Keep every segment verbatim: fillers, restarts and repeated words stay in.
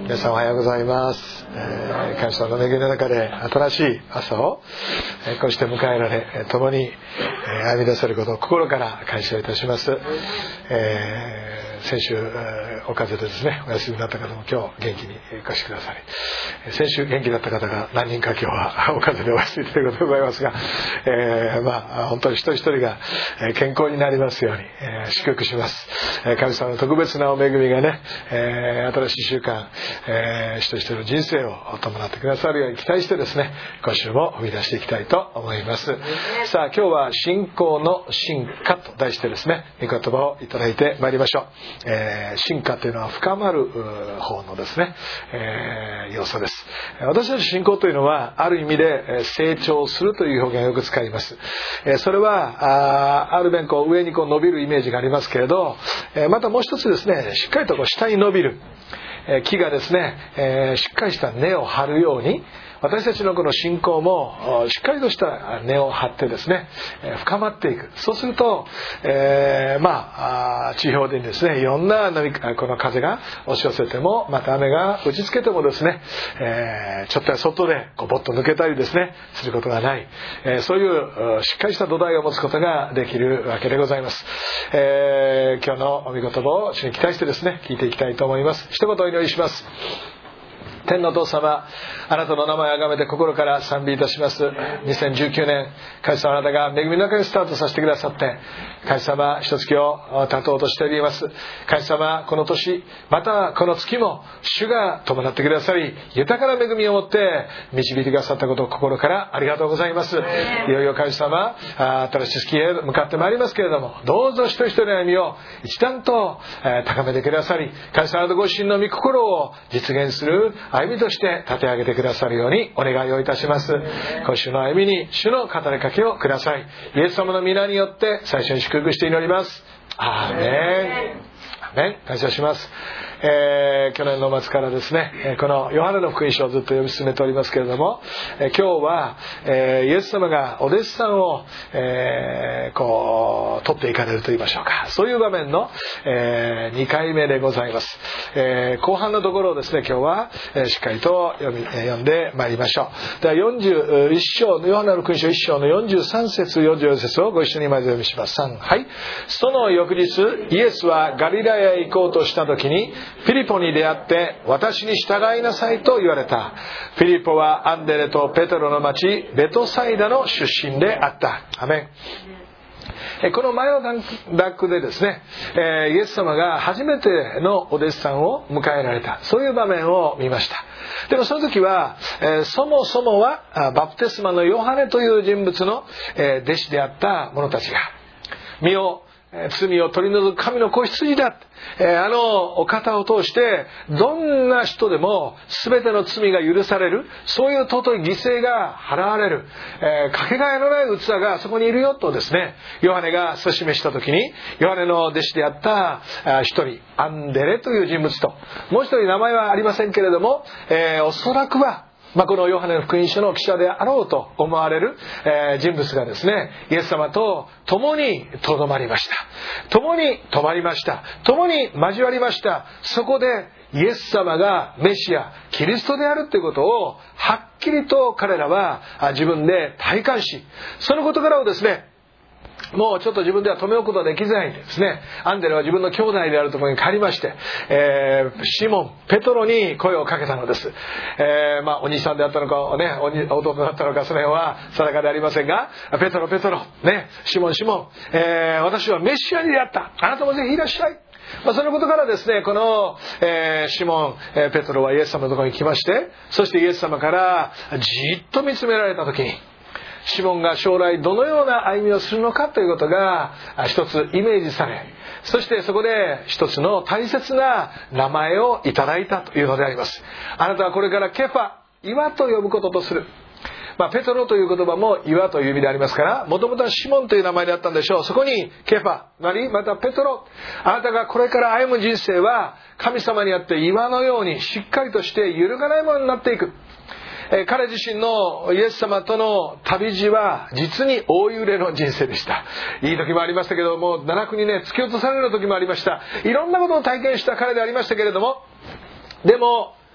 皆さんおはようございます、えー、感謝の恵みの中で新しい朝を、えー、こうして迎えられ共に、えー、歩み出せることを心から感謝いたします、えー、先週、えー、お風邪でですねお休みになった方も今日元気にお越しくださり、先週元気だった方が何人か今日はお風邪でお休みということでございますが、えー、まあ本当に一人一人が健康になりますように、えー、祝福します。神様の特別なお恵みがね、えー、新しい習慣、えー、一人一人の人生を伴ってくださるように期待してですね、今週も踏み出していきたいと思います。さあ今日は信仰の進化と題してですね、御言葉をいただいてまいりましょう。えー、進化というのは深まる方のですね、えー、要素です。私たち信仰というのはある意味で成長するという表現をよく使います。それは あ, ある面こう上にこう伸びるイメージがありますけれど、またもう一つですね、しっかりとこう下に伸びる木がですね、えー、しっかりした根を張るように、私たちのこの信仰もしっかりとした根を張ってですね、深まっていく。そうすると、えー、まあ地表でですね、いろんな波この風が押し寄せても、また雨が打ちつけてもですね、えー、ちょっとや外でこうボッと抜けたりですねすることがない、えー、そういうしっかりした土台を持つことができるわけでございます。えー、今日のお御言葉を主に期待してですね聞いていきたいと思います。一言お祈りします。天のお父様、あなたの名前をあがめて心から賛美いたします。にせんじゅうきゅうねん、神様あなたが恵みの中にスタートさせてくださって、神様一月を経とうとしております。神様、この年またこの月も主が伴ってくださり、豊かな恵みを持って導いてくださったことを心からありがとうございます。いよいよ神様、新しい月へ向かってまいりますけれども、どうぞ一人一人の歩みを一段と高めてくださり、神様のご自身の御心を実現する歩みとして立て上げてくださるようにお願いをいたします。今週の歩みに主の語りかけをください。イエス様の皆によって最初に祝福して祈ります。アーメン。アーメン。感謝します。えー、去年の末からですね、このヨハネの福音書をずっと読み進めておりますけれども、えー、今日は、えー、イエス様がお弟子さんを、えー、こう取っていかれると言いましょうか、そういう場面の、えー、にかいめでございます。えー、後半のところをですね今日は、えー、しっかりと読み、えー、読んでまいりましょう。ではよんじゅういっ章のヨハネの福音書いっ章のよんじゅうさん節よんじゅうよん節をご一緒にまず読みします。さん、はい。その翌日イエスはガリラヤへ行こうとした時にフィリポに出会って私に従いなさいと言われた。フィリポはアンデレとペテロの町ベトサイダの出身であった。アメン。この前の段落でですね、イエス様が初めてのお弟子さんを迎えられた、そういう場面を見ました。でもその時はそもそもはバプテスマのヨハネという人物の弟子であった者たちが、身を罪を取り除く神の子羊だ、あのお方を通してどんな人でも全ての罪が許される、そういう尊い犠牲が払われる、えー、かけがえのない器がそこにいるよとですね、ヨハネが指し示した時に、ヨハネの弟子であった一人アンデレという人物と、もう一人名前はありませんけれども、えー、おそらくはまあ、このヨハネの福音書の記者であろうと思われる、えー、人物がですね、イエス様と共にとどまりました。共に泊まりました。共に交わりました。そこでイエス様がメシア、キリストであるということをはっきりと彼らは自分で体感し、その事柄をですね、もうちょっと自分では止め置くことができないんですね。アンデレは自分の兄弟であるところに帰りまして、えー、シモン、ペトロに声をかけたのです。えー、まあお兄さんであったのか、ね、弟だったのか、その辺は定かでありませんが、ペトロ、ペトロ、ね、シモン、シモン、えー、私はメシアに出会った。あなたもぜひいらっしゃい。まあ、そのことからですね、この、えー、シモン、えー、ペトロはイエス様のところに来まして、そしてイエス様からじっと見つめられたときに、シモンが将来どのような歩みをするのかということが一つイメージされ、そしてそこで一つの大切な名前をいただいたというのであります。あなたはこれからケファ、岩と呼ぶこととする。まあ、ペトロという言葉も岩という意味でありますから、もともとはシモンという名前であったんでしょう。そこにケファなり、またペトロ、あなたがこれから歩む人生は神様にあって岩のようにしっかりとして揺るがないものになっていく。彼自身のイエス様との旅路は実に大揺れの人生でした。いい時もありましたけども、奈落にね突き落とされる時もありました。いろんなことを体験した彼でありましたけれども、でも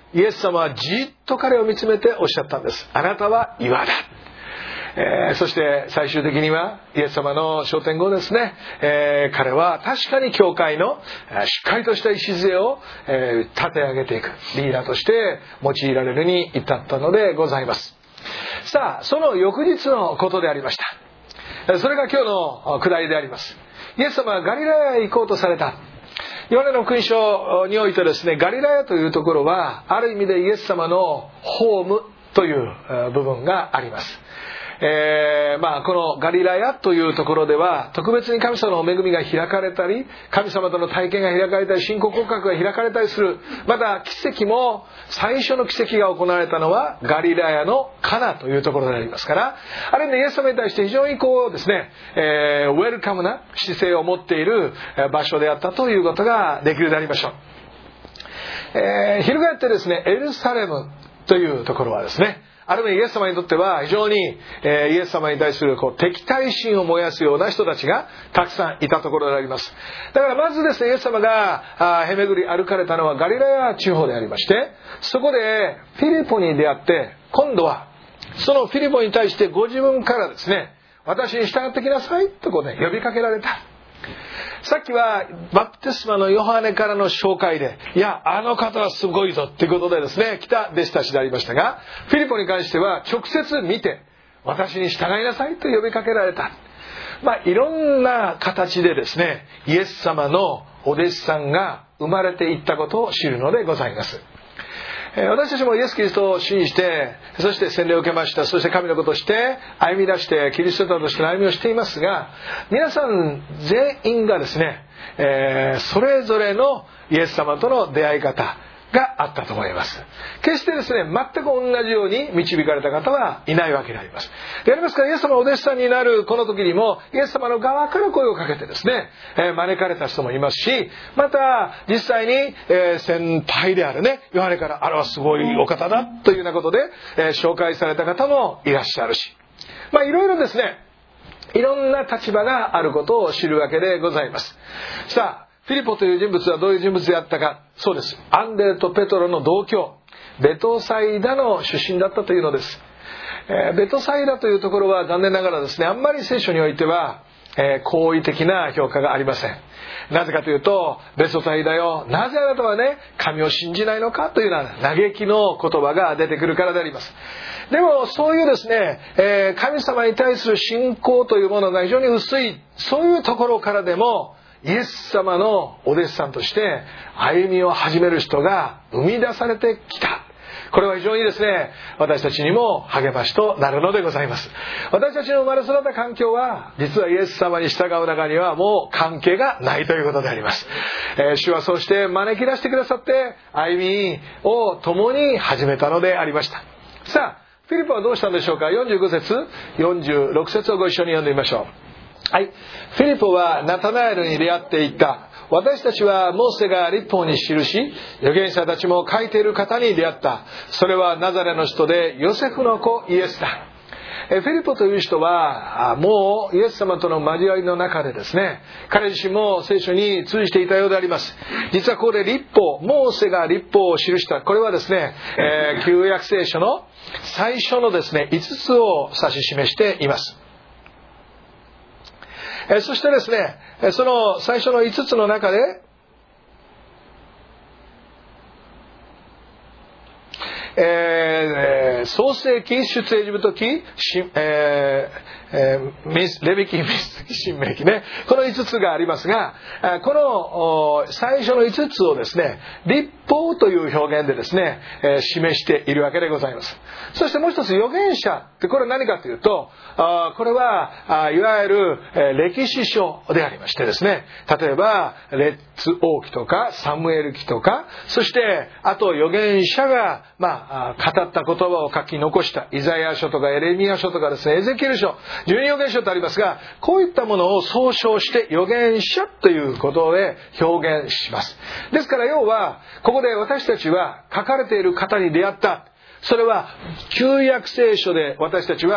イエス様はじっと彼を見つめておっしゃったんです。あなたは岩だ。えー、そして最終的にはイエス様の昇天後ですね、えー、彼は確かに教会のしっかりとした礎を、えー、立て上げていくリーダーとして用いられるに至ったのでございます。さあ、その翌日のことでありました。それが今日の下りであります。イエス様はガリラヤへ行こうとされた。ヨハネの福音書においてですね、ガリラヤというところはある意味でイエス様のホームという部分があります。えー、まあこのガリラヤというところでは特別に神様の恵みが開かれたり、神様との体験が開かれたり、信仰告白が開かれたりする。また奇跡も、最初の奇跡が行われたのはガリラヤのカナというところでありますから、ある意味でイエス様に対して非常にこうですね、えー、ウェルカムな姿勢を持っている場所であったということができるでありましょう。えー、翻ってですね、エルサレムというところはですね、ある意味イエス様にとっては非常に、えー、イエス様に対するこう敵対心を燃やすような人たちがたくさんいたところであります。だからまずですね、イエス様がへめぐり歩かれたのはガリラヤ地方でありまして、そこでフィリポに出会って、今度はそのフィリポに対してご自分からですね、私に従ってきなさいとこう、ね、呼びかけられた。さっきはバプテスマのヨハネからの紹介で、いやあの方はすごいぞっていうことでですね来た弟子たちでありましたが、フィリポに関しては直接見て私に従いなさいと呼びかけられた。まあいろんな形でですね、イエス様のお弟子さんが生まれていったことを知るのでございます。私たちもイエス・キリストを信じて、そして洗礼を受けました。そして神のことをして歩み出してキリスト者としての歩みをしていますが、皆さん全員がですね、えー、それぞれのイエス様との出会い方があったと思います。決してですね、全く同じように導かれた方はいないわけであります。でありますから、イエス様のお弟子さんになるこの時にも、イエス様の側から声をかけてですね、えー、招かれた人もいますし、また実際に、えー、先輩であるね、ヨハネからあれはすごいお方だというようなことで、えー、紹介された方もいらっしゃるし、まあいろいろですね、いろんな立場があることを知るわけでございます。さあ、フィリポという人物はどういう人物であったか。そうです。アンデレとペトロの同郷、ベトサイダの出身だったというのです。えー、ベトサイダというところは残念ながらですね、あんまり聖書においては、えー、好意的な評価がありません。なぜかというと、ベトサイダよ、なぜあなたはね、神を信じないのかというような嘆きの言葉が出てくるからであります。でもそういうですね、えー、神様に対する信仰というものが非常に薄い、そういうところからでも、イエス様のお弟子さんとして歩みを始める人が生み出されてきた。これは非常にですね、私たちにも励ましとなるのでございます。私たちの生まれ育った環境は、実はイエス様に従う中にはもう関係がないということであります。えー、主はそうして招き出してくださって、歩みを共に始めたのでありました。さあ、フィリポはどうしたんでしょうか。よんじゅうご節、よんじゅうろく節をご一緒に読んでみましょう。はい。フィリポはナタナエルに出会っていった。私たちはモーセが律法に記し、預言者たちも書いている方に出会った。それはナザレの人でヨセフの子イエスだ。フィリポという人はもうイエス様との交わりの中でですね、彼自身も聖書に通じていたようであります。実はここで律法、モーセが律法を記した、これはですね、えー、旧約聖書の最初のですねいつつを指し示しています。そしてですね、その最初のいつつの中で、えー、創世記、出エジプト記、えーえー、レビ記、ミス記、申命記ね、このいつつがありますが、この最初のいつつをですね、律法という表現でですね、示しているわけでございます。そしてもう一つ、預言者ってこれは何かというと、これはいわゆる歴史書でありましてですね、例えば列王記とかサムエル記とか、そしてあと預言者がまあ語った言葉を書き残したイザヤ書とかエレミヤ書とかですね、エゼキエル書、十二預言書とありますが、こういったものを総称して預言者ということで表現します。ですから要はここで私たちは書かれている方に出会った。それは旧約聖書で私たちは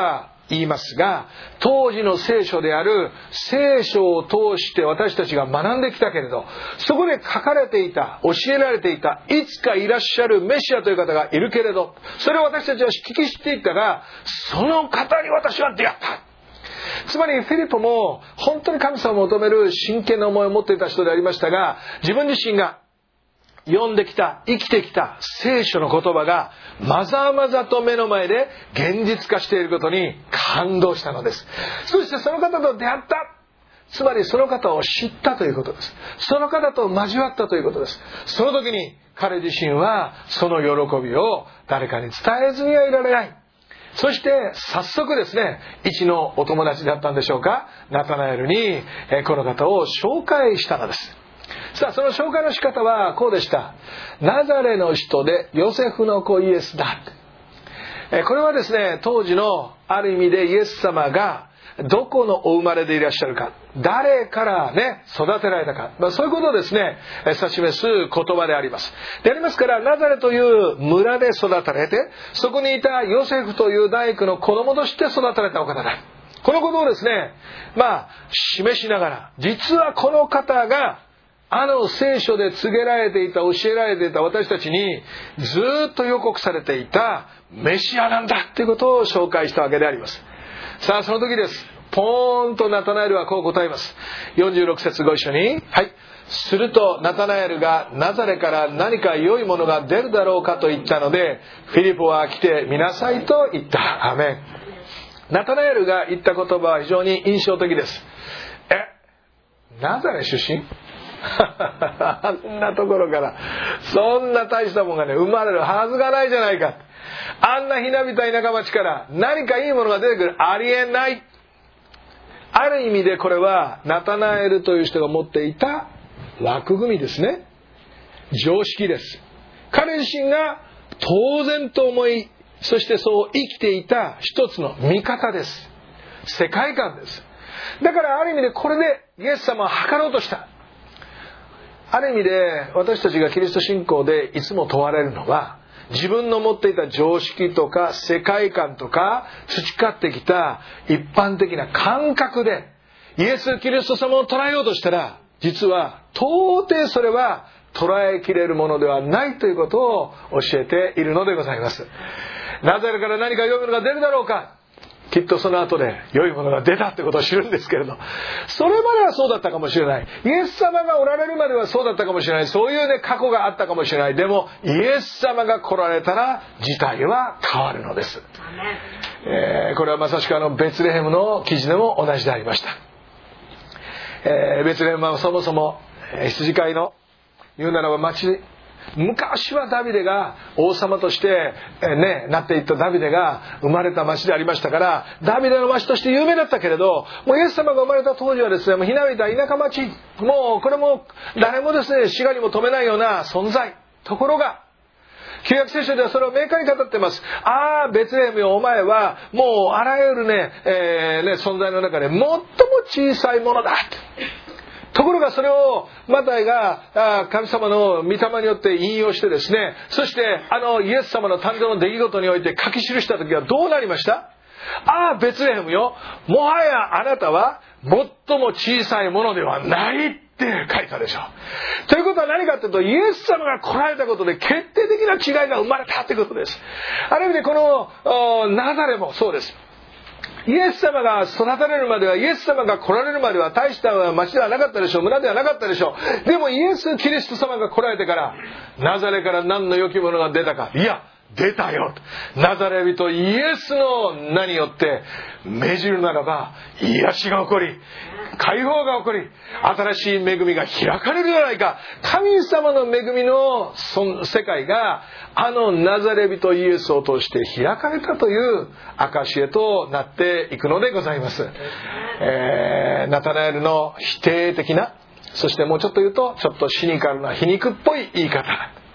言いますが、当時の聖書である聖書を通して私たちが学んできたけれど、そこで書かれていた、教えられていた、いつかいらっしゃるメシアという方がいるけれど、それを私たちは聞き知っていたが、その方に私は出会った。つまりフィリポも本当に神様を求める真剣な思いを持っていた人でありましたが、自分自身が読んできた、生きてきた聖書の言葉がまざまざと目の前で現実化していることに感動したのです。そしてその方と出会った。つまりその方を知ったということです。その方と交わったということです。その時に彼自身はその喜びを誰かに伝えずにはいられない。そして早速ですね、一のお友達だったんでしょうか、ナタナエルにこの方を紹介したのです。さあ、その紹介の仕方はこうでした。ナザレの人でヨセフの子イエスだ。これはですね、当時のある意味でイエス様がどこのお生まれでいらっしゃるか、誰からね育てられたか、まあ、そういうことをですね指し示す言葉でありますでありますから、ナザレという村で育たれて、そこにいたヨセフという大工の子供として育たれたお方だ。このことをですね、まあ示しながら、実はこの方があの聖書で告げられていた、教えられていた私たちにずっと予告されていたメシアなんだということを紹介したわけであります。さあ、その時です。ポーンとナタナエルはこう答えます。よんじゅうろく節ご一緒に。はい。するとナタナエルが、ナザレから何か良いものが出るだろうかと言ったので、フィリポは来てみなさいと言った。アーメン。ナタナエルが言った言葉は非常に印象的です。え、ナザレ出身あんなところからそんな大したもんがね生まれるはずがないじゃないか。あんなひなびた田舎町から何かいいものが出てくる、ありえない。ある意味でこれはナタナエルという人が持っていた枠組みですね。常識です。彼自身が当然と思い、そしてそう生きていた一つの見方です。世界観です。だからある意味でこれでイエス様は測ろうとした。ある意味で私たちがキリスト信仰でいつも問われるのは、自分の持っていた常識とか世界観とか培ってきた一般的な感覚でイエス・キリスト様を捉えようとしたら、実は到底それは捉えきれるものではないということを教えているのでございます。ナザレから何か良いものが出るだろうか。きっとその後で良いものが出たってことを知るんですけれど、それまではそうだったかもしれない。イエス様がおられるまではそうだったかもしれない。そういうね過去があったかもしれない。でもイエス様が来られたら事態は変わるのです。えー、これはまさしくあのベツレヘムの記事でも同じでありました。えー、ベツレヘムはそもそも羊飼いの言うならば町、昔はダビデが王様として、ね、なっていったダビデが生まれた町でありましたから、ダビデの町として有名だったけれど、もうイエス様が生まれた当時はですね、もうひなびた田舎町、もうこれも誰もですね死がにも止めないような存在。ところが旧約聖書ではそれを明快に語っています。ああ、ベツレヘムよ、お前はもうあらゆるね、えー、ね存在の中で最も小さいものだ。ところがそれをマタイが神様の御霊によって引用してですね、そしてあのイエス様の誕生の出来事において書き記した時はどうなりました？ああ、ベツレヘムよ、もはやあなたは最も小さいものではないって書いたでしょう。ということは何かというと、イエス様が来られたことで決定的な違いが生まれたということです。ある意味でこのナザレもそうです。イエス様が育たれるまでは、イエス様が来られるまでは大した町ではなかったでしょう。村ではなかったでしょう。でもイエス・キリスト様が来られてから、ナザレから何の良きものが出たか。いや、出たよ。ナザレ人イエスの名によって命じるならば、癒しが起こり、解放が起こり、新しい恵みが開かれるじゃないか。神様の恵みの世界があのナザレ人イエスを通して開かれたという証へとなっていくのでございます。えー、ナタナエルの否定的な、そしてもうちょっと言うとちょっとシニカルな皮肉っぽい言い方、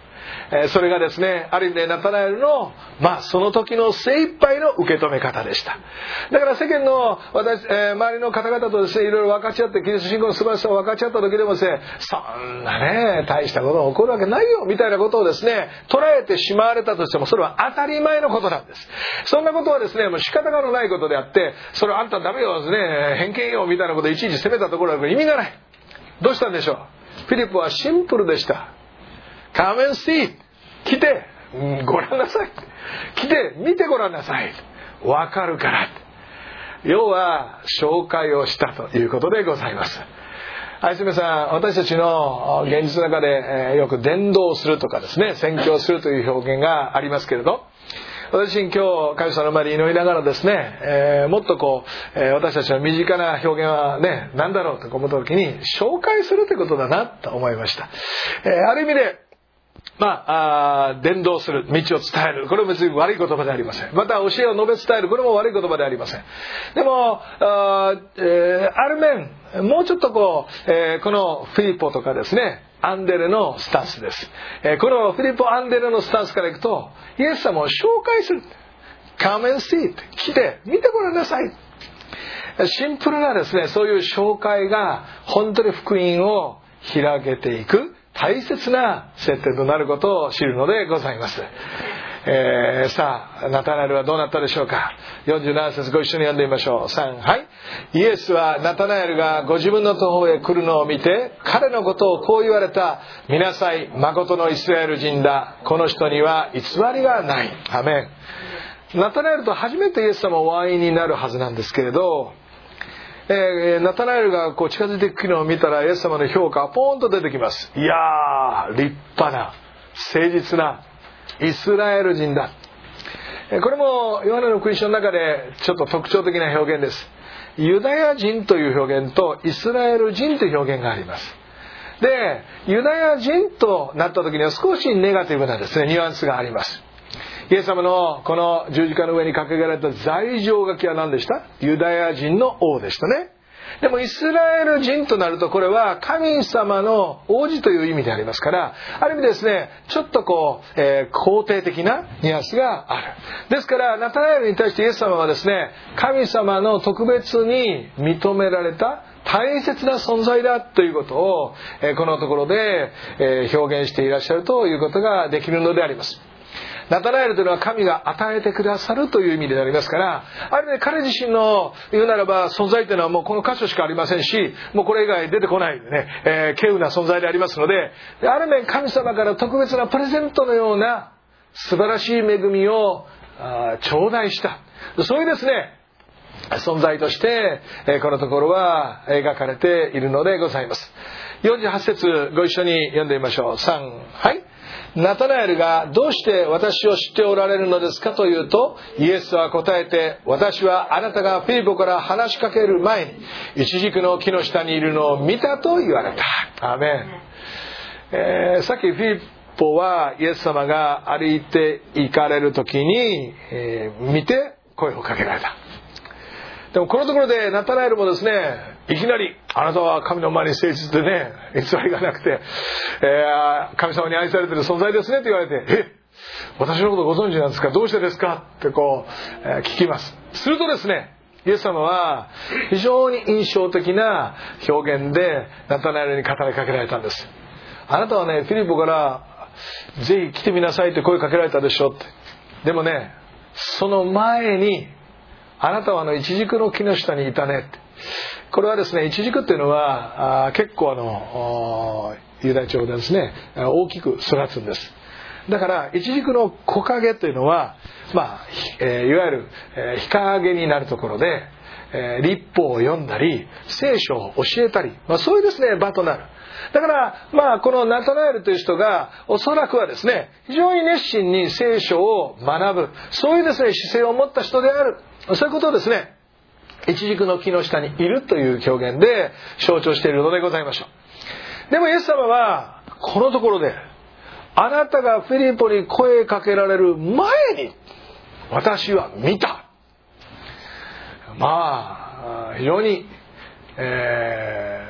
それがですね、ある意味でナタナエルの、まあ、その時の精一杯の受け止め方でした。だから世間の私、えー、周りの方々とですね、いろいろ分かち合って、キリスト信仰の素晴らしさを分かち合った時でもですね、そんなね、大したことが起こるわけないよ、みたいなことをですね、捉えてしまわれたとしても、それは当たり前のことなんです。そんなことはですね、もう仕方がのないことであって、それあんたダメよですね、偏見よ、みたいなことをいちいち責めたところは意味がない。どうしたんでしょう。フィリップはシンプルでした。Come and see. 来て、うん、ご覧なさい。来て、見てごらんなさい。わかるから。要は、紹介をしたということでございます。はい、すみません。私たちの現実の中で、えー、よく伝道するとかですね、宣教するという表現がありますけれど、私今日神様の前に祈りながらですね、えー、もっとこう、えー、私たちの身近な表現はね、何だろうと思った時に紹介するということだなと思いました。えー、ある意味でまあ、あ伝道する、道を伝える、これも別に悪い言葉ではありません。また教えを述べ伝える、これも悪い言葉ではありません。でも あ,、えー、ある面もうちょっとこう、えー、このフィリッポとかですね、アンデレのスタンスです、えー、このフィリッポ・アンデレのスタンスからいくと、イエス様を紹介する。 Come and see it. 来て見てごらんなさい。シンプルなですね、そういう紹介が本当に福音を開けていく大切な接点となることを知るのでございます。えー、さあナタナエルはどうなったでしょうか。よんじゅうなな節ご一緒に読んでみましょう。さん、はい。イエスはナタナエルがご自分のところへ来るのを見て、彼のことをこう言われた。見なさい、誠のイスラエル人だ。この人には偽りがない。アメン。ナタナエルと初めてイエス様お会いになるはずなんですけれど、えー、ナタナエルがこう近づいていくのを見たら、イエス様の評価がポーンと出てきます。いやー、立派な誠実なイスラエル人だ。これもヨハネの福音書の中でちょっと特徴的な表現です。ユダヤ人という表現とイスラエル人という表現があります。で、ユダヤ人となった時には少しネガティブなですね、ニュアンスがあります。イエス様のこの十字架の上に掲げられた罪状書きは何でした？ユダヤ人の王でしたね。でもイスラエル人となると、これは神様の王子という意味でありますから、ある意味ですね、ちょっとこう、えー、肯定的なニュアンスがある。ですからナタナエルに対してイエス様はですね、神様の特別に認められた大切な存在だということを、えー、このところで、えー、表現していらっしゃるということができるのであります。ナタナエルというのは神が与えてくださるという意味でありますから、ある意味彼自身の言うならば存在というのはもうこの箇所しかありませんし、もうこれ以外出てこないでね、えー、稀有な存在でありますので、ある面神様から特別なプレゼントのような素晴らしい恵みを頂戴した、そういうですね存在として、えー、このところは描かれているのでございます。よんじゅうはち節ご一緒に読んでみましょう。さん、はい。ナタナエルがどうして私を知っておられるのですかというと、イエスは答えて、私はあなたがフィリポから話しかける前にイチジクの木の下にいるのを見たと言われた。アーメン。えー、さっきフィリポはイエス様が歩いて行かれる時に、えー、見て声をかけられた。でもこのところでナタナエルもですね、いきなりあなたは神の前に誠実でね、偽りがなくて、えー、神様に愛されている存在ですねと言われて、え、私のことご存知なんですか、どうしてですかってこう、えー、聞きます。するとですね、イエス様は非常に印象的な表現でナタナエルに語りかけられたんです。あなたはね、フィリポからぜひ来てみなさいって声かけられたでしょって。でもね、その前にあなたはあのイチジクの木の下にいたねって。これはですね、イチジクっていうのはあ結構あのユダヤ地方でですね、大きく育つんです。だからイチジクの木陰というのは、まあえー、いわゆる、えー、日陰になるところで、えー、律法を読んだり聖書を教えたり、まあ、そういうですね場となる。だからまあこのナタナエルという人がおそらくはですね、非常に熱心に聖書を学ぶ、そういうですね姿勢を持った人である、そういうことをですね、イチジクの木の下にいるという表現で象徴しているのでございましょう。でもイエス様はこのところで、あなたがフィリポに声かけられる前に私は見た。まあ非常に、えー、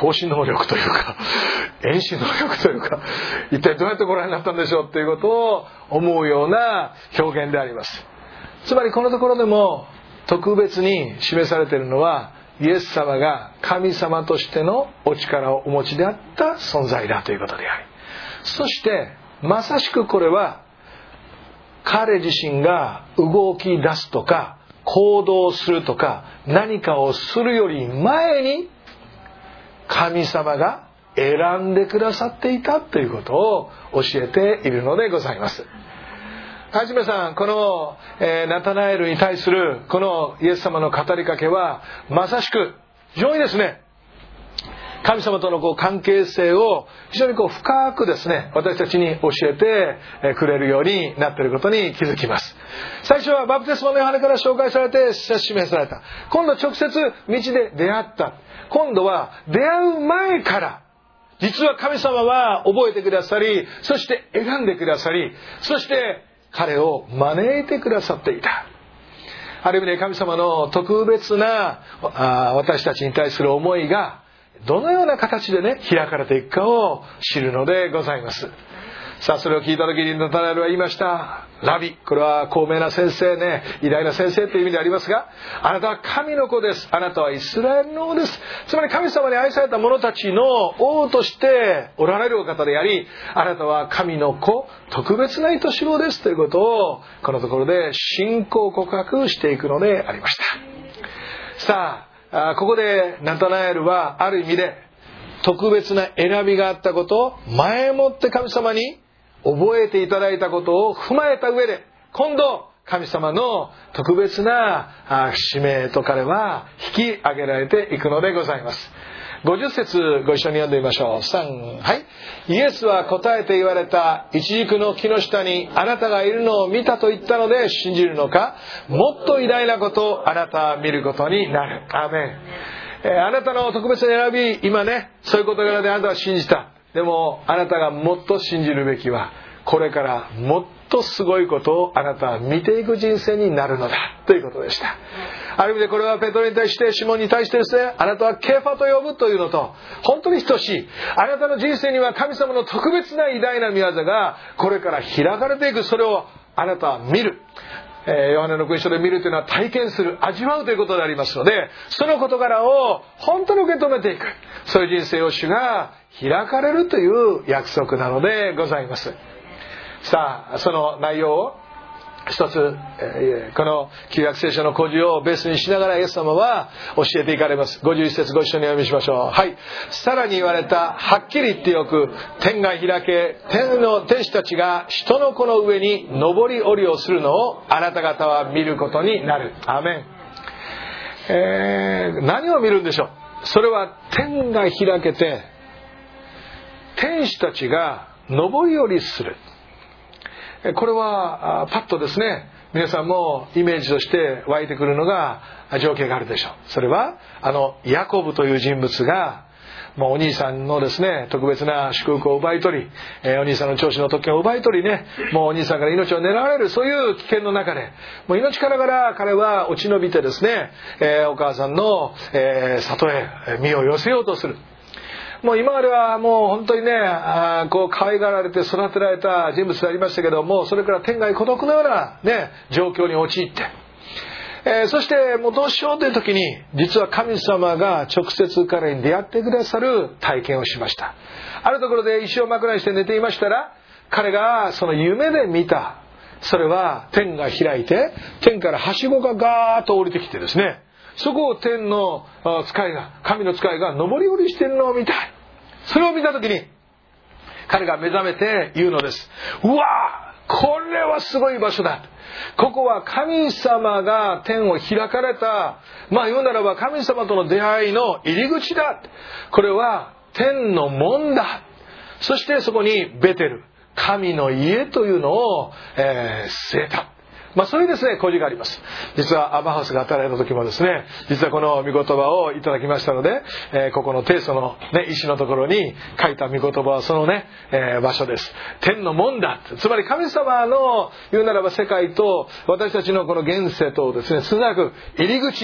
透視能力というか遠視能力というか、一体どうやってご覧になったんでしょうっていうことを思うような表現であります。つまりこのところでも特別に示されているのは、イエス様が神様としてのお力をお持ちであった存在だということであり、そしてまさしくこれは彼自身が動き出すとか行動するとか何かをするより前に神様が選んでくださっていたということを教えているのでございます。はじめさん、この、えー、ナタナエルに対するこのイエス様の語りかけはまさしく非常にですね、神様とのこう関係性を非常にこう深くですね、私たちに教えてくれるようになっていることに気づきます。最初はバプテスマのヨハネから紹介されて示された。今度は直接道で出会った。今度は出会う前から実は神様は覚えてくださり、そして選んでくださり、そして彼を招いてくださっていた。ある意味で神様の特別な私たちに対する思いがどのような形でね開かれていくかを知るのでございます。さあ、それを聞いた時にナタナエルは言いました。ラビ、これは高名な先生ね、偉大な先生という意味でありますが、あなたは神の子です。あなたはイスラエルの王です。つまり神様に愛された者たちの王としておられるお方であり、あなたは神の子、特別な愛し子ですということをこのところで信仰告白していくのでありました。さあ、ここでナタナエルはある意味で特別な選びがあったことを前もって神様に覚えていただいたことを踏まえた上で、今度神様の特別な使命と彼は引き上げられていくのでございます。ごじゅっ節ご一緒に読んでみましょう。さん、はい。イエスは答えて言われた。イチジクの木の下にあなたがいるのを見たと言ったので信じるのか。もっと偉大なことをあなたは見ることになる。アーメン。えー、あなたの特別な選び、今ね、そういうことがあであなたは信じた。でもあなたがもっと信じるべきは、これからもっとすごいことをあなたは見ていく人生になるのだということでした。ある意味でこれはペトロに対して、シモンに対してですね、あなたはケファと呼ぶというのと本当に等しい。あなたの人生には神様の特別な偉大な御業がこれから開かれていく。それをあなたは見る。えー、ヨハネの福音書で見るというのは体験する、味わうということでありますので、その事柄を本当に受け止めていく、そういう人生を主が開かれるという約束なのでございます。さあ、その内容を一つ、えー、この旧約聖書の故事をベースにしながらイエス様は教えていかれます。ごじゅういっ節ご一緒に読みしましょう。はい。さらに言われた。はっきり言ってよく、天が開け、天の天使たちが人の子の上に上り下りをするのをあなた方は見ることになる。アーメン。えー、何を見るんでしょう。それは天が開けて天使たちが上り下りする。これはパッとですね、皆さんもイメージとして湧いてくるのが情景があるでしょう。それはあのヤコブという人物がもうお兄さんのですね特別な祝福を奪い取り、えー、お兄さんの長子の特権を奪い取りね、もうお兄さんから命を狙われる、そういう危険の中でもう命からがら彼は落ち延びてですね、えー、お母さんの、えー、里へ身を寄せようとする。もう今まではもう本当にね、あこう可愛がられて育てられた人物でありましたけども、それから天涯孤独のようなね状況に陥って、えー、そしてもうどうしようという時に実は神様が直接彼に出会ってくださる体験をしました。あるところで石を枕にして寝ていましたら、彼がその夢で見た、それは天が開いて天からはしごがガーッと降りてきてですね、そこを天の使いが、神の使いが上り下りしているのを見た。それを見たときに彼が目覚めて言うのです。うわー、これはすごい場所だ。ここは神様が天を開かれた、まあ言うならば神様との出会いの入り口だ。これは天の門だ。そしてそこにベテル、神の家というのを、えー、据えた。まあそういうですね、故事があります。実はアバハウスが働いた時もですね、実はこの御言葉をいただきましたので、えー、ここの提訴の、ね、石のところに書いた御言葉はそのね、えー、場所です。天の門だ。つまり神様の言うならば世界と私たちのこの現世とをですね、つなぐ入り口。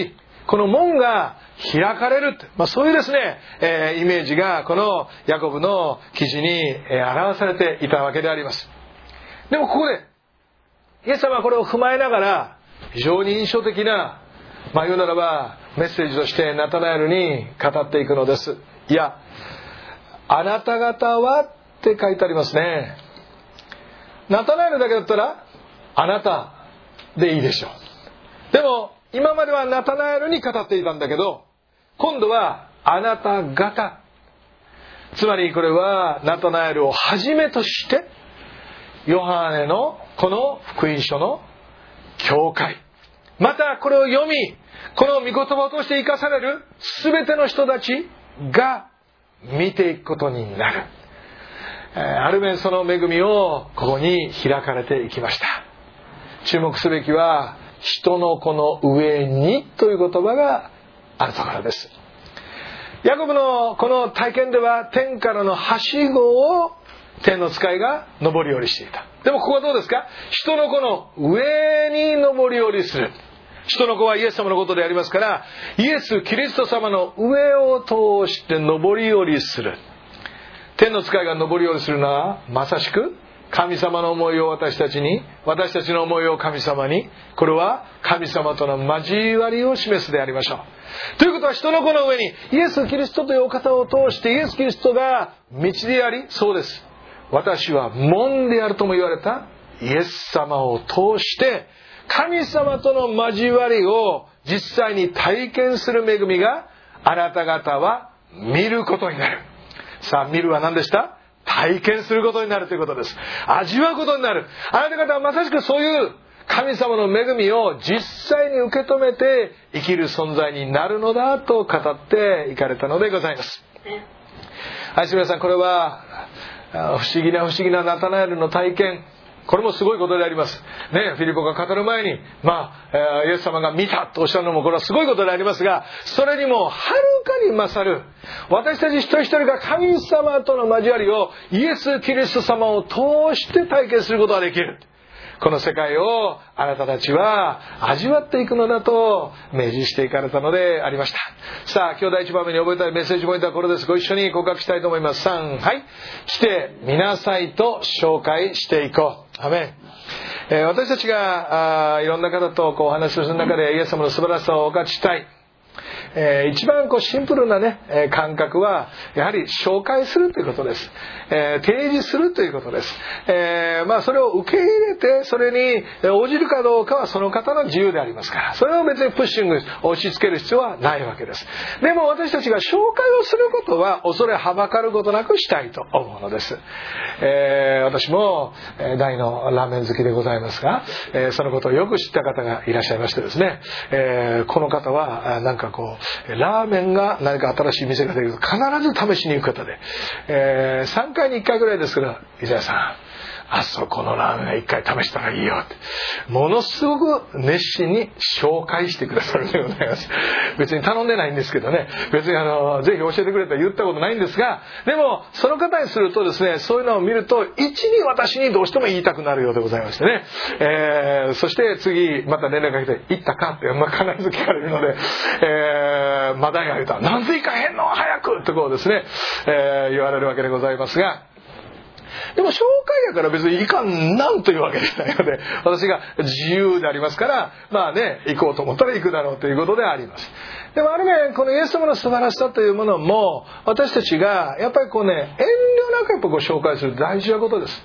この門が開かれるって、まあ、そういうですね、えー、イメージがこのヤコブの記事に、えー、表されていたわけであります。でもここでイエス様はこれを踏まえながら非常に印象的な、まあ言うならばメッセージとしてナタナエルに語っていくのです。いや、あなた方はって書いてありますね。ナタナエルだけだったらあなたでいいでしょう。でも今まではナタナエルに語っていたんだけど、今度はあなた方、つまりこれはナタナエルをはじめとしてヨハネのこの福音書の教会、またこれを読み、この御言葉を通して生かされる全ての人たちが見ていくことになる。ある面その恵みをここに開かれていきました。注目すべきは人の子の上にという言葉があるところです。ヤコブのこの体験では天からのはしごを天の使いが上り下りしていた。でもここはどうですか？人の子の上に上り下りする。人の子はイエス様のことでありますから、イエス・キリスト様の上を通して上り下りする。天の使いが上り下りするのはまさしく神様の思いを私たちに、私たちの思いを神様に、これは神様との交わりを示すでありましょう。ということは人の子の上にイエス・キリストというお方を通してイエス・キリストが道であり、そうです、私は門であるとも言われたイエス様を通して神様との交わりを実際に体験する恵みがあなた方は見ることになる。さあ、見るは何でした？体験することになるということです。味わうことになる。あなた方はまさしくそういう神様の恵みを実際に受け止めて生きる存在になるのだと語っていかれたのでございます。はい、皆さん、これは不思議な不思議なナタナエルの体験、これもすごいことでありますね。フィリポが語る前に、まあ、イエス様が見たとおっしゃるのもこれはすごいことでありますが、それにもはるかに勝る、私たち一人一人が神様との交わりをイエス・キリスト様を通して体験することができる。この世界をあなたたちは味わっていくのだと明示していかれたのでありました。さあ、今日第一番目に覚えたいメッセージポイントはこれです。ご一緒に告白したいと思います。さん、はい。来てみなさいと紹介していこう。アメン。えー、私たちがあいろんな方とこうお話しする中でイエス様の素晴らしさを分かちたい。えー、一番こうシンプルなね、えー、感覚はやはり紹介するということです。えー、提示するということです。えー、まあそれを受け入れてそれに応じるかどうかはその方の自由でありますから、それを別にプッシング押し付ける必要はないわけです。でも私たちが紹介をすることは恐れはばかることなくしたいと思うのです。えー、私も大のラーメン好きでございますが、えー、そのことをよく知った方がいらっしゃいましてですね、えー、この方はなんかこうラーメンが何か新しい店ができると必ず試しに行く方で、えー、さんかいにいっかいぐらいですけど、伊沢さんあそこのラーメンいっかい試したらいいよってものすごく熱心に紹介してくださるでございます。別に頼んでないんですけどね、別にあのぜひ教えてくれと言ったことないんですが、でもその方にするとですね、そういうのを見ると一に私にどうしても言いたくなるようでございましてね、えー、そして次また連絡が来て行ったかって、まあ、必ず聞かれるので、えー、まだ言われたなんで行かへんの早くってこうですね、えー、言われるわけでございますが、でも紹介やから別にいかんなんというわけではないので、私が自由でありますから、まあね、行こうと思ったら行くだろうということであります。でもある面このイエス様の素晴らしさというものも私たちがやっぱりこうね、遠慮なくやっぱご紹介する大事なことです。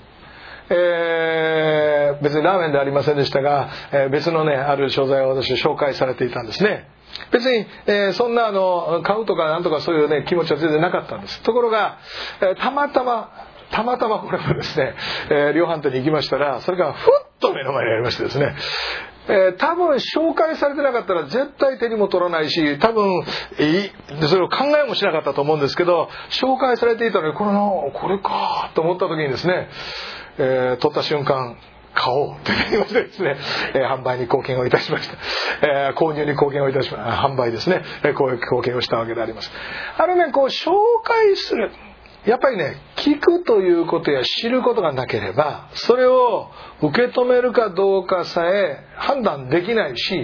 えー、別にラーメンではありませんでしたが、えー、別のねある商材を私紹介されていたんですね。別に、えー、そんなあの買うとかなんとかそういうね気持ちは全然なかったんです。ところが、えー、たまたまたまたまこれもですね、えー、量販店に行きましたら、それがふっと目の前にありましてですね、えー、多分紹介されてなかったら絶対手にも取らないし、多分いそれを考えもしなかったと思うんですけど、紹介されていたのでこれのこれかと思った時にですね、えー、取った瞬間買おうと言いましてですね、えー、販売に貢献をいたしました、えー、購入に貢献をいたしました販売ですね、えー、こういう貢献をしたわけであります。ある面こう紹介する、やっぱりね、聞くということや知ることがなければそれを受け止めるかどうかさえ判断できないし、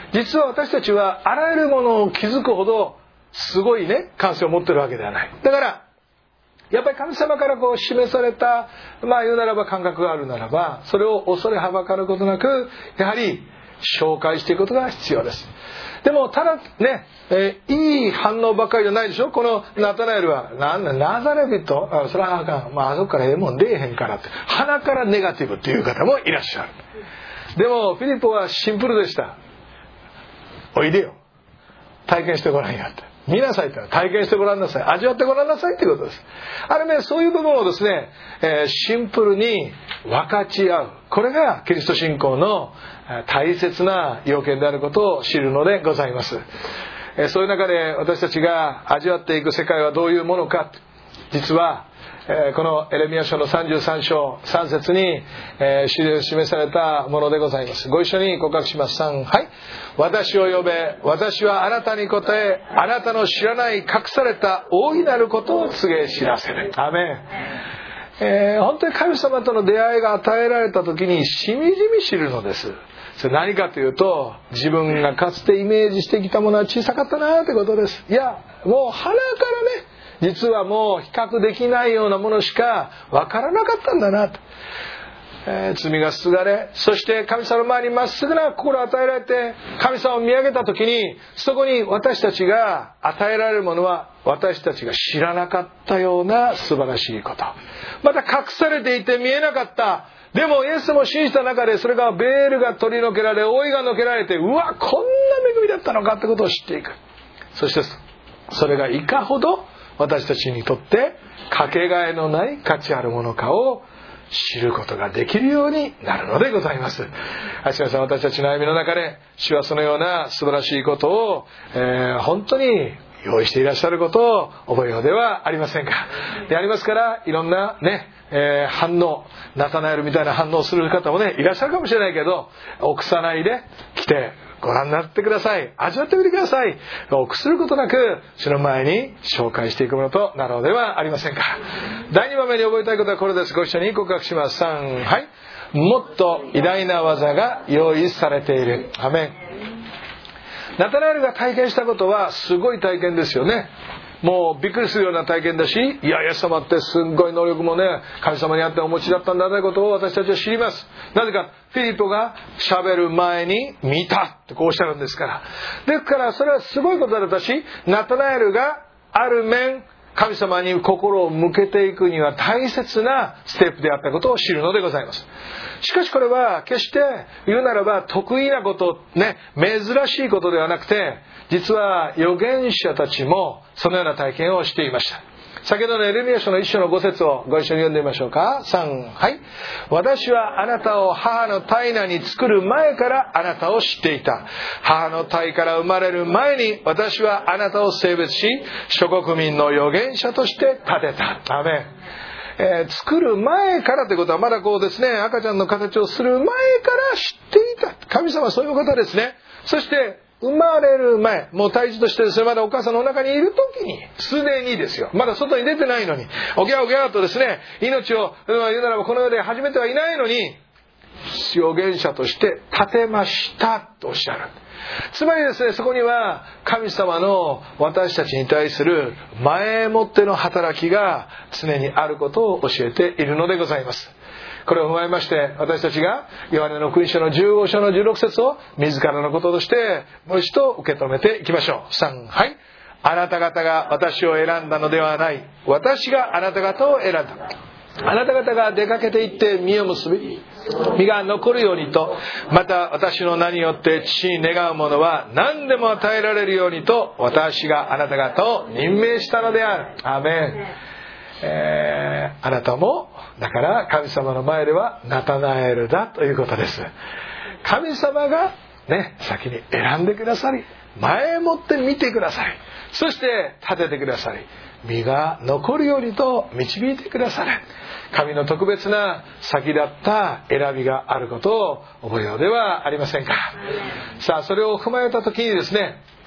実は私たちはあらゆるものを気づくほどすごいね感性を持ってるわけではない。だからやっぱり神様からこう示された、まあ言うならば感覚があるならば、それを恐れはばかることなく、やはり紹介していくことが必要です。でもただね、えー、いい反応ばっかりじゃないでしょ。このナタナエルはなんだナザレ人、あそれはあかん、まああそこからええもん出えへんからって鼻からネガティブっていう方もいらっしゃる。でもフィリポはシンプルでした。おいでよ、体験してごらんやって、見なさいって、体験してごらんなさい、味わってごらんなさいってことです。ある面そういう部分をですね、えー、シンプルに分かち合う、これがキリスト信仰の大切な要件であることを知るのでございます。えー、そういう中で私たちが味わっていく世界はどういうものか、実はえー、このエレミヤ書のさんじゅうさん章さん節に、えー、示されたものでございます。ご一緒に告白します。さん、はい。私を呼べ、私はあなたに答え、あなたの知らない隠された大いなることを告げ知らせる。アメン。えー、本当に神様との出会いが与えられた時にしみじみ知るのです。それ何かというと、自分がかつてイメージしてきたものは小さかったなということです。いや、もう鼻からね、実はもう比較できないようなものしか分からなかったんだなと、えー、罪がすがれ、そして神様の前にまっすぐな心を与えられて神様を見上げた時に、そこに私たちが与えられるものは私たちが知らなかったような素晴らしいこと、また隠されていて見えなかった、でもイエスも信じた中でそれがベールが取り除けられ、覆いが除けられて、うわこんな恵みだったのかってことを知っていく。そしてそれがいかほど私たちにとってかけがえのない価値あるものかを知ることができるようになるのでございます。橋本さん、私たちの歩みの中で主はそのような素晴らしいことを、えー、本当に用意していらっしゃることを覚えようではありませんか。でありますから、いろんなね、えー、反応、ナタナエルみたいな反応する方もねいらっしゃるかもしれないけど、臆さないで来てご覧になってください。味わってみてください。臆することなくその前に紹介していくものとなるのではありませんか。だいにばんめに覚えたいことはこれです。ご一緒に告白します。さん、はい。もっと偉大な技が用意されている。アメン。ナタナエルが体験したことはすごい体験ですよね。もうびっくりするような体験だし、いやイエス様ってすんごい能力もね神様にあってお持ちだったんだということを私たちは知ります。なぜかフィリポが喋る前に見たってこうおっしゃるんですから。ですからそれはすごいことだったし、ナタナエルがある面神様に心を向けていくには大切なステップであったことを知るのでございます。しかしこれは決して言うならば得意なことね、珍しいことではなくて、実は預言者たちもそのような体験をしていました。先ほどのエレミヤ書の一章のご節をご一緒に読んでみましょうか。さん、はい。私はあなたを母の胎内に作る前からあなたを知っていた。母の胎から生まれる前に私はあなたを性別し、諸国民の預言者として立てた。アメン。えー、作る前からということはまだこうですね、赤ちゃんの形をする前から知っていた。神様はそういう方ですね。そして生まれる前、もう胎児としてですね、まだお母さんの中にいる時に、すでにですよ、まだ外に出てないのに、おぎゃおぎゃとですね、命を言うならばこの世で始めてはいないのに、預言者として立てましたとおっしゃる。つまりですね、そこには神様の私たちに対する前もっての働きが常にあることを教えているのでございます。これを踏まえまして、私たちがヨハネの福音書のじゅうご章のじゅうろく節を自らのこととしてもう一度受け止めていきましょう。さん、はい。あなた方が私を選んだのではない。私があなた方を選んだ。あなた方が出かけていって実を結び、実が残るようにと、また私の名によって父に願うものは何でも与えられるようにと、私があなた方を任命したのである。アーメン。えー、あなたもだから神様の前ではナタナエルだということです。神様がね、先に選んでくださり、前もって見てくださり、そして立ててくださり、実が残るようにと導いてくださる。神の特別な先立った選びがあることを覚えようではありませんか。さあ、それを踏まえた時にですね、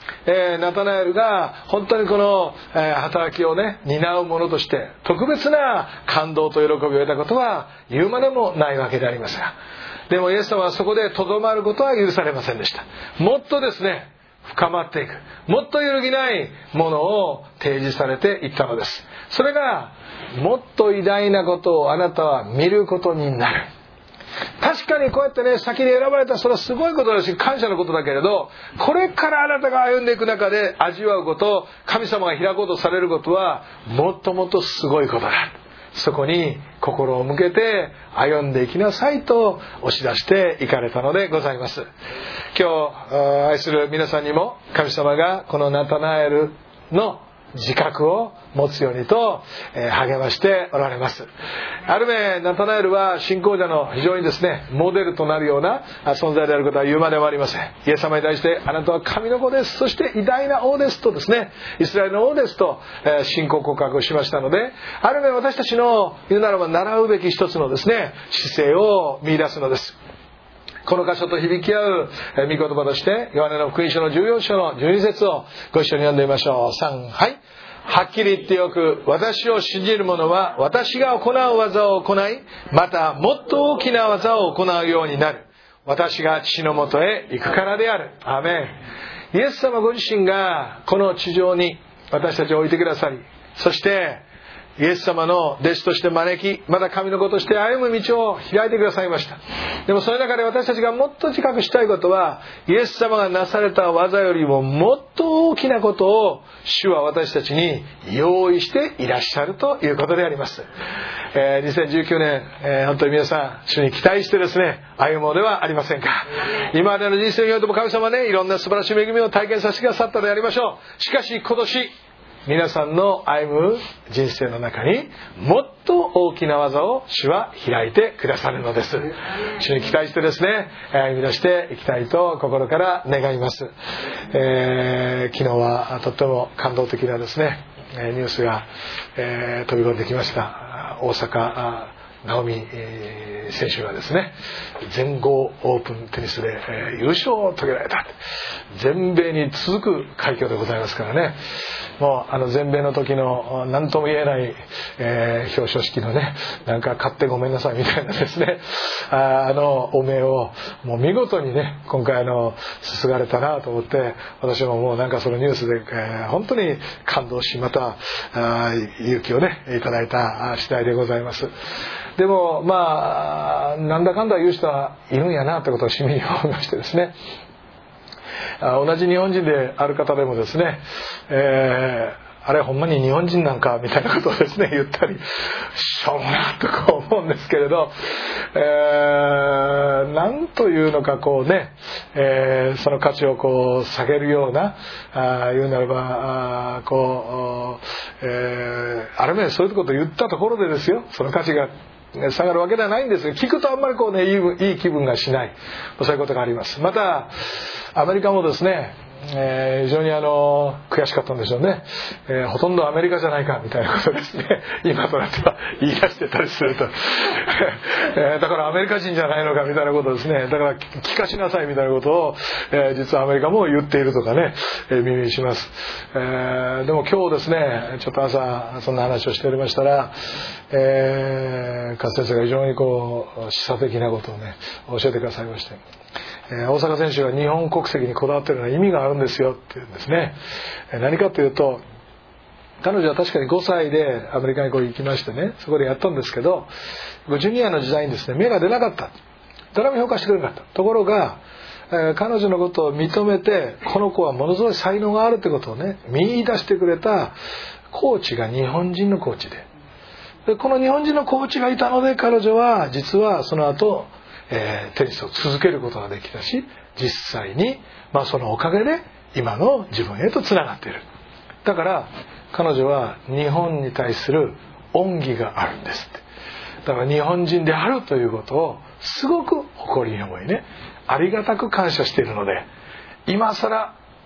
えー、ナタナエルが本当にこの、えー、働きをね担う者として特別な感動と喜びを得たことは言うまでもないわけでありますが、でもイエス様はそこでとどまることは許されませんでした。もっとですね深まっていく、もっと揺るぎないものを提示されていったのです。それがもっと偉大なことをあなたは見ることになる。確かにこうやってね先に選ばれた、それはすごいことだし感謝のことだけれど、これからあなたが歩んでいく中で味わうこと、神様が開こうとされることはもっともっとすごいことだ。そこに心を向けて歩んでいきなさいと押し出していかれたのでございます。今日愛する皆さんにも神様がこのナタナエルの自覚を持つようにと励ましておられます。ある面ナタナエルは信仰者の非常にですねモデルとなるような存在であることは言うまでもありません。イエス様に対してあなたは神の子です、そして偉大な王ですとですね、イスラエルの王ですと信仰告白をしましたので、ある面私たちの言うならば習うべき一つのですね姿勢を見出すのです。この箇所と響き合う御言葉としてヨハネの福音書のじゅうよん章のじゅうに節をご一緒に読んでみましょう。さん、はい。はっきり言ってよく、私を信じる者は私が行う技を行い、またもっと大きな技を行うようになる。私が父のもとへ行くからである。アーメン。イエス様ご自身がこの地上に私たちを置いてくださり、そしてイエス様の弟子として招き、また神の子として歩む道を開いてくださいました。でもその中で私たちがもっと自覚したいことは、イエス様がなされた技よりももっと大きなことを主は私たちに用意していらっしゃるということであります。えー、にせんじゅうきゅうねん、えー、本当に皆さん主に期待してですね歩もうではありませんか。今までの人生においても神様ね、いろんな素晴らしい恵みを体験させてくださったのでありましょう。しかし今年皆さんの歩む人生の中にもっと大きな技を主は開いてくださるのです。主に期待してですね歩み出していきたいと心から願います。えー、昨日はとっても感動的なですねニュースが、えー、飛び込んできました。大坂なおみ選手がですね全豪オープンテニスで優勝を遂げられた。全米に続く快挙でございますからね、もうあの全米の時の何とも言えない、えー、表彰式のねなんか勝ってごめんなさいみたいなですね あ, あのお名をもう見事にね今回あのすすがれたなと思って、私ももうなんかそのニュースで、えー、本当に感動し、またあ勇気をねいただいた次第でございます。でもまあなんだかんだ言う人はいるんやなってことをしみに思いましてですね、同じ日本人である方でもですね、えー、あれほんまに日本人なんかみたいなことをですね言ったりしょうもなとこう思うんですけれど、えー、なんというのかこうね、えー、その価値をこう下げるようなあ言うならばあこう、えー、あれねそういうことを言ったところでですよ、その価値が下がるわけではないんですが、聞くとあんまりこうねいい、いい気分がしない、そういうことがあります。またアメリカもですね、えー、非常にあの悔しかったんでしょうね、えー、ほとんどアメリカじゃないかみたいなことですね今となっては言い出してたりすると、えー、だからアメリカ人じゃないのかみたいなことですね、だから聞かしなさいみたいなことを、えー、実はアメリカも言っているとかね、えー、耳にします。えー、でも今日ですねちょっと朝そんな話をしておりましたら、えー、勝先生が非常にこう示唆的なことをね教えてくださいまして、大阪選手が日本国籍にこだわっているのは意味があるんですよって言うんですね。何かというと、彼女は確かにごさいでアメリカにこう行きましてね、そこでやったんですけど、ジュニアの時代にですね芽が出なかった、誰も評価してくれなかった。ところが、えー、彼女のことを認めて、この子はものすごい才能があるってことをね見出してくれたコーチが日本人のコーチで、でこの日本人のコーチがいたので彼女は実はその後えー、テニスを続けることができたし、実際に、まあ、そのおかげで今の自分へとつながっている。だから彼女は日本に対する恩義があるんですって。だから日本人であるということをすごく誇りに思いね、ありがたく感謝しているので、今更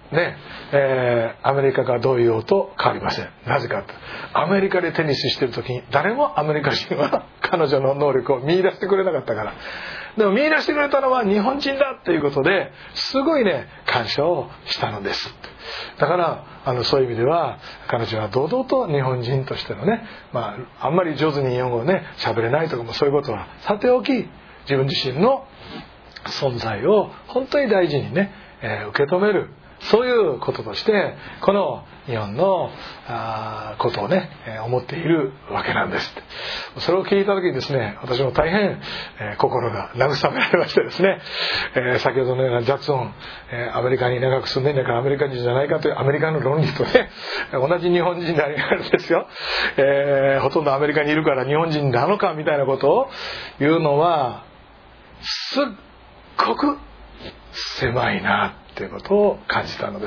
ねえー、アメリカがどう言おうと変わりません。なぜかと、アメリカでテニスしてる時に誰もアメリカ人は彼女の能力を見出してくれなかったから。でも見出してくれたのは日本人だということですごいね感謝をしたのです。だからあのそういう意味では彼女は堂々と日本人としてのね、まあ、あんまり上手に日本語をね喋れないとかもそういうことはさておき、自分自身の存在を本当に大事にね、えー、受け止める、そういうこととしてこの日本のあことをね、えー、思っているわけなんです。それを聞いた時にですね、私も大変、えー、心が慰められましてですね、えー、先ほどのようなジャクソン、えー、アメリカに長く住んでんだからアメリカ人じゃないかというアメリカの論理とね同じ日本人でありがあるんですよ、えー、ほとんどアメリカにいるから日本人なのかみたいなことを言うのはすっごく狭いなということを感じたのです。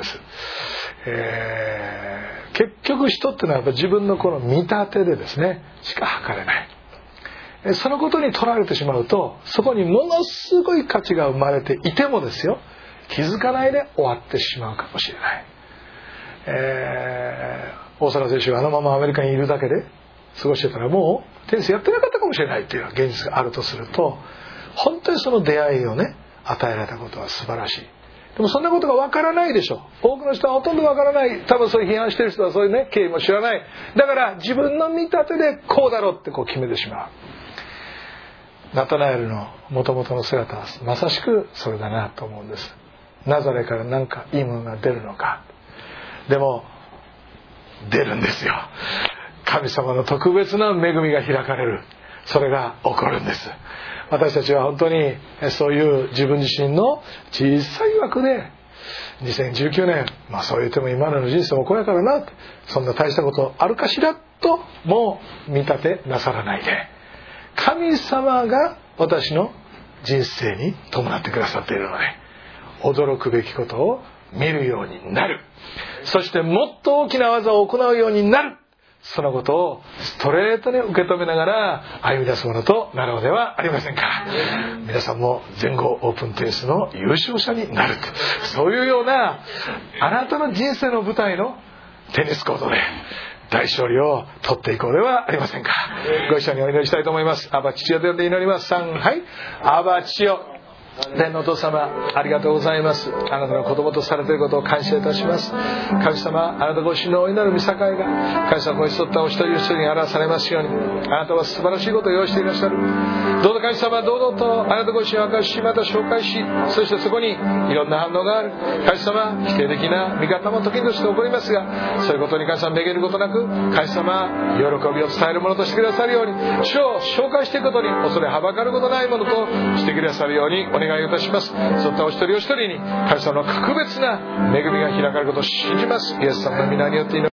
えー、結局人ってのはやっぱ自分のこの見立てでですねしか測れない。そのことにとらわれてしまうとそこにものすごい価値が生まれていてもですよ、気づかないで終わってしまうかもしれない。えー、大坂選手があのままアメリカにいるだけで過ごしてたらもうテニスやってなかったかもしれないという現実があるとすると、本当にその出会いをね与えられたことは素晴らしい。でもそんなことがわからないでしょ。多くの人はほとんどわからない。多分そういう批判してる人はそういうね経緯も知らない。だから自分の見立てでこうだろうってこう決めてしまう。ナタナエルの元々の姿はまさしくそれだなと思うんです。ナザレから何かいいものが出るのか。でも出るんですよ。神様の特別な恵みが開かれる。それが起こるんです。私たちは本当にそういう自分自身の小さい枠でにせんじゅうきゅうねん、まあそう言っても今までの人生もこうやからな、そんな大したことあるかしらともう見立てなさらないで、神様が私の人生に伴ってくださっているので驚くべきことを見るようになる。そしてもっと大きな技を行うようになる。そのことをストレートに受け止めながら歩み出すものとなるのではありませんか。皆さんも全豪オープンテニスの優勝者になると、そういうようなあなたの人生の舞台のテニスコートで大勝利を取っていこうではありませんか。ご一緒にお祈りしたいと思います。アバ父よと呼んで祈ります。さん、はい。アバ父よ、天のお父様、ありがとうございます。あなたの子供とされていることを感謝いたします。神様、あなたご自身の大いなる御境が神様を一ったお一人一人に表されますように、あなたは素晴らしいことを用意していらっしゃる。どうぞ神様、堂々とあなたご自身を明かし、また紹介し、そしてそこにいろんな反応がある。神様、否定的な見方も時にとして起こりますが、そういうことに神様めげることなく、神様喜びを伝えるものとしてくださるように、主を紹介していくことに恐れはばかることないものとしてくださるようにお願いお願いいたします。そういったお一人お一人に神様の格別な恵みが開かれることを信じます。イエス様の皆によって祈り